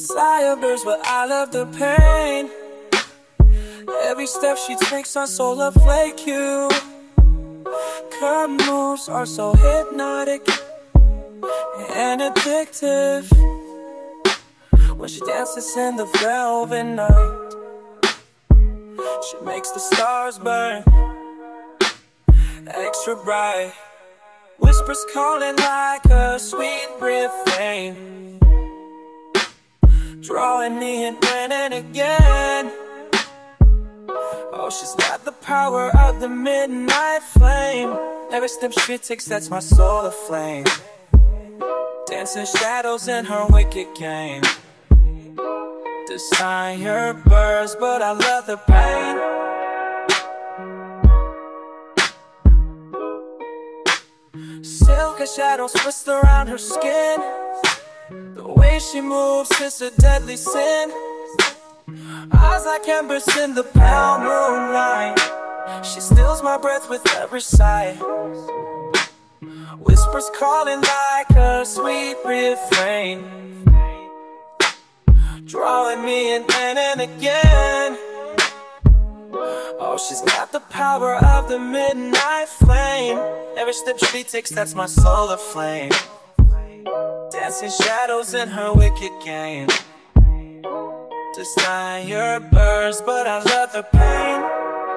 Desire burns, but I love the pain. Every step she takes on solar flake you. Her moves are so hypnotic and addictive. When she dances in the velvet night, she makes the stars burn extra bright. Whispers calling like a sweet refrain, drawing me in again and again. Oh, she's got the power of the midnight flame. Every step she takes sets my soul aflame. Dancing shadows in her wicked game. Desire burns, but I love the pain. Silk and shadows twist around her skin. The way she moves is a deadly sin. Eyes like embers in the pale moonlight. She steals my breath with every sigh. Whispers calling like a sweet refrain, drawing me in again and again. Oh, she's got the power of the midnight flame. Every step she takes sets my soul aflame. Dancing shadows in her wicked game. Desire burns, but I love the pain.